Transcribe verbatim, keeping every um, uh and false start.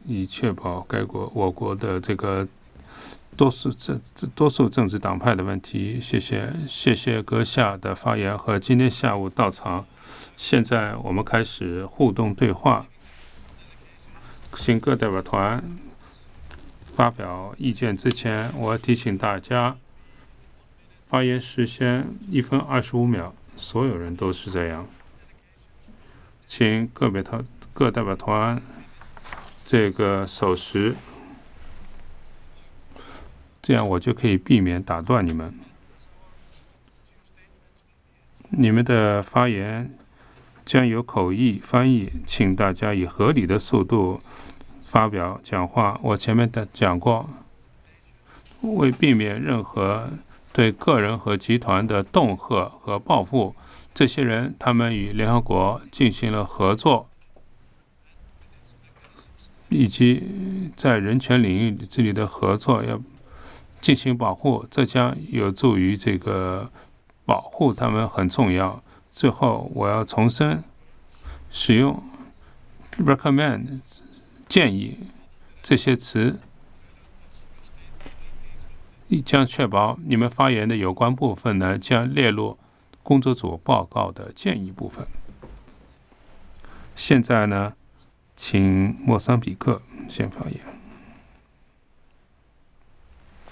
以确保该国我国的这个多数政多数政治党派的问题。谢谢，谢谢阁下的发言和今天下午到场。现在我们开始互动对话，请各代表团发表意见之前，我要提醒大家，发言时限一分二十五秒，所有人都是这样。请各代表各代表团这个守时，这样我就可以避免打断你们。你们的发言将有口译翻译，请大家以合理的速度发表讲话。我前面的讲过，为避免任何对个人和集团的恫吓和报复，这些人他们与联合国进行了合作，以及在人权领域这里的合作要进行保护，这将有助于这个保护他们很重要。最后，我要重申，使用 recommend 建议这些词，将确保你们发言的有关部分呢，将列入工作组报告的建议部分。现在呢，请莫桑比克先发言。